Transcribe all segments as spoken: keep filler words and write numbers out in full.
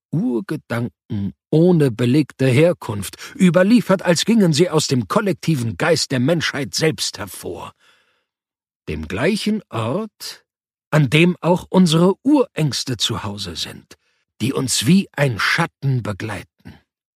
Urgedanken ohne belegte Herkunft, überliefert, als gingen sie aus dem kollektiven Geist der Menschheit selbst hervor. Dem gleichen Ort, an dem auch unsere Urängste zu Hause sind, die uns wie ein Schatten begleiten.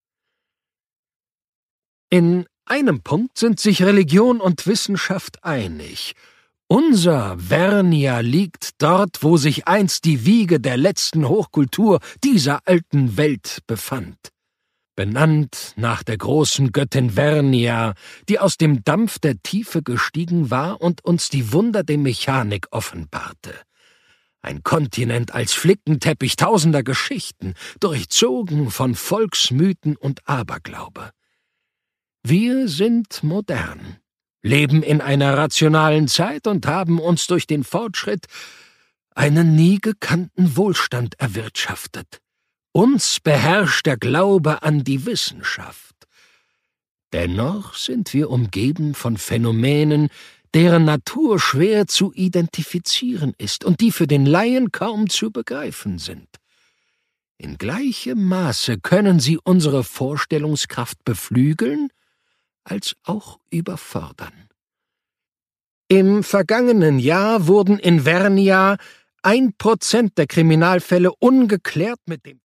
In einem Punkt sind sich Religion und Wissenschaft einig. Unser Vernia liegt dort, wo sich einst die Wiege der letzten Hochkultur dieser alten Welt befand. Benannt nach der großen Göttin Vernia, die aus dem Dampf der Tiefe gestiegen war und uns die Wunder der Mechanik offenbarte. Ein Kontinent als Flickenteppich tausender Geschichten, durchzogen von Volksmythen und Aberglaube. Wir sind modern, leben in einer rationalen Zeit und haben uns durch den Fortschritt einen nie gekannten Wohlstand erwirtschaftet. Uns beherrscht der Glaube an die Wissenschaft. Dennoch sind wir umgeben von Phänomenen, deren Natur schwer zu identifizieren ist und die für den Laien kaum zu begreifen sind. In gleichem Maße können sie unsere Vorstellungskraft beflügeln, als auch überfordern. Im vergangenen Jahr wurden in Vernia ein Prozent der Kriminalfälle ungeklärt mit dem